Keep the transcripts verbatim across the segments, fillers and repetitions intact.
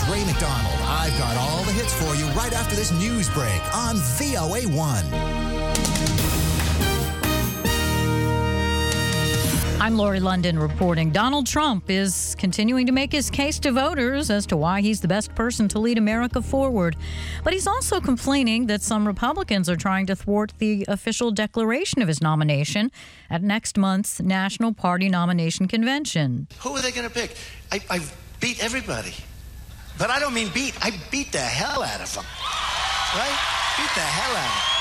Ray McDonald. I've got all the hits for you right after this news break on V O A one. I'm Lori London reporting. Donald Trump is continuing to make his case to voters as to why he's the best person to lead America forward. But he's also complaining that some Republicans are trying to thwart the official declaration of his nomination at next month's National Party Nomination Convention. Who are they going to pick? I, I beat everybody. But I don't mean beat. I beat the hell out of them. Right? Beat the hell out of them.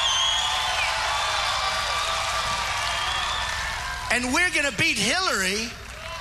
And we're going to beat Hillary.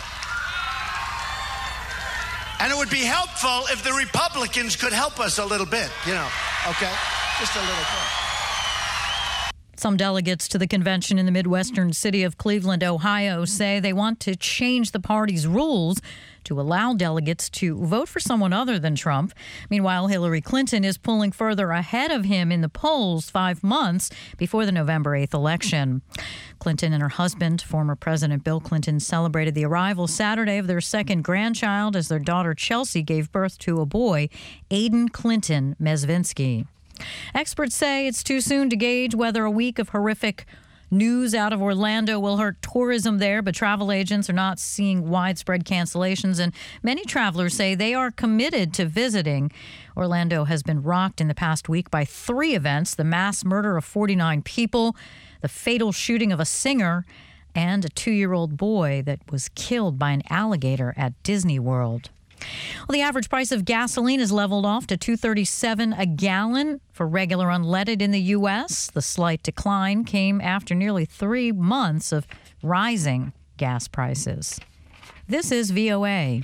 And it would be helpful if the Republicans could help us a little bit, you know, okay? Just a little bit. Some delegates to the convention in the Midwestern city of Cleveland, Ohio, say they want to change the party's rules to allow delegates to vote for someone other than Trump. Meanwhile, Hillary Clinton is pulling further ahead of him in the polls five months before the November eighth election. Clinton and her husband, former President Bill Clinton, celebrated the arrival Saturday of their second grandchild as their daughter Chelsea gave birth to a boy, Aiden Clinton Mezvinsky. Experts say it's too soon to gauge whether a week of horrific news out of Orlando will hurt tourism there, but travel agents are not seeing widespread cancellations, and many travelers say they are committed to visiting. Orlando has been rocked in the past week by three events: the mass murder of forty-nine people, the fatal shooting of a singer, and a two-year-old boy that was killed by an alligator at Disney World. Well, the average price of gasoline has leveled off to two dollars and thirty-seven cents a gallon for regular unleaded in the U S. The slight decline came after nearly three months of rising gas prices. This is V O A.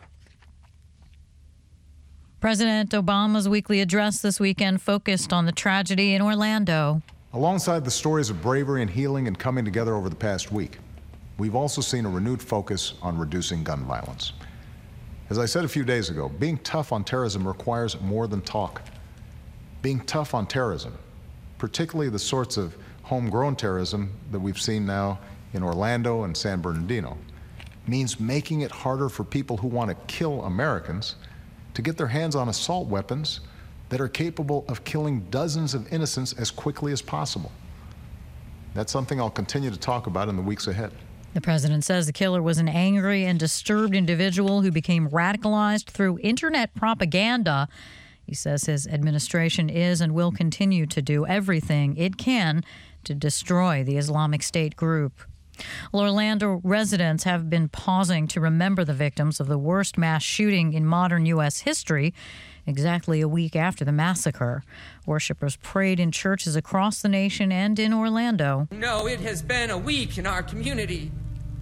President Obama's weekly address this weekend focused on the tragedy in Orlando. Alongside the stories of bravery and healing and coming together over the past week, we've also seen a renewed focus on reducing gun violence. As I said a few days ago, being tough on terrorism requires more than talk. Being tough on terrorism, particularly the sorts of homegrown terrorism that we've seen now in Orlando and San Bernardino, means making it harder for people who want to kill Americans to get their hands on assault weapons that are capable of killing dozens of innocents as quickly as possible. That's something I'll continue to talk about in the weeks ahead. The president says the killer was an angry and disturbed individual who became radicalized through internet propaganda. He says his administration is and will continue to do everything it can to destroy the Islamic State group. Well, Orlando residents have been pausing to remember the victims of the worst mass shooting in modern U S history. Exactly a week after the massacre, worshipers prayed in churches across the nation and in Orlando. No, it has been a week in our community.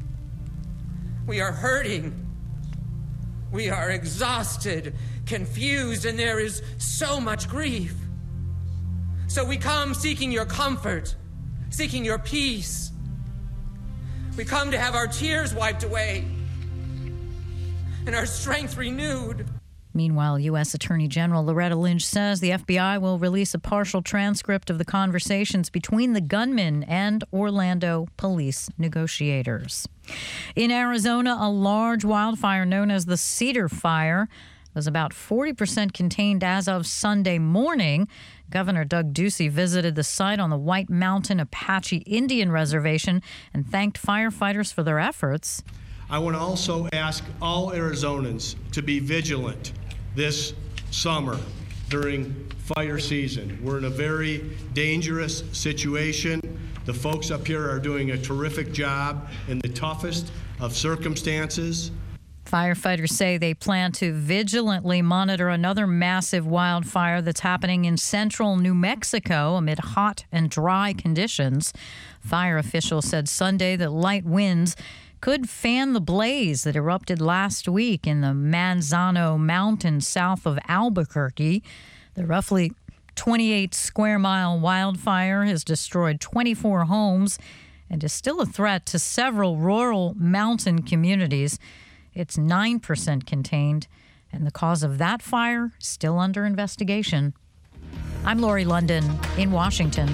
We are hurting. We are exhausted, confused, and there is so much grief. So we come seeking your comfort, seeking your peace. We come to have our tears wiped away and our strength renewed. Meanwhile, U S Attorney General Loretta Lynch says the F B I will release a partial transcript of the conversations between the gunman and Orlando police negotiators. In Arizona, a large wildfire known as the Cedar Fire was about forty percent contained as of Sunday morning. Governor Doug Ducey visited the site on the White Mountain Apache Indian Reservation and thanked firefighters for their efforts. I want to also ask all Arizonans to be vigilant this summer during fire season. We're in a very dangerous situation. The folks up here are doing a terrific job in the toughest of circumstances. Firefighters say they plan to vigilantly monitor another massive wildfire that's happening in central New Mexico amid hot and dry conditions. Fire officials said Sunday that light winds could fan the blaze that erupted last week in the Manzano Mountains south of Albuquerque. The roughly twenty-eight square mile wildfire has destroyed twenty-four homes and is still a threat to several rural mountain communities. It's nine percent contained, and the cause of that fire still under investigation. I'm Lori London in Washington.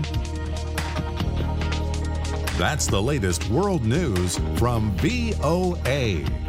That's the latest world news from V O A.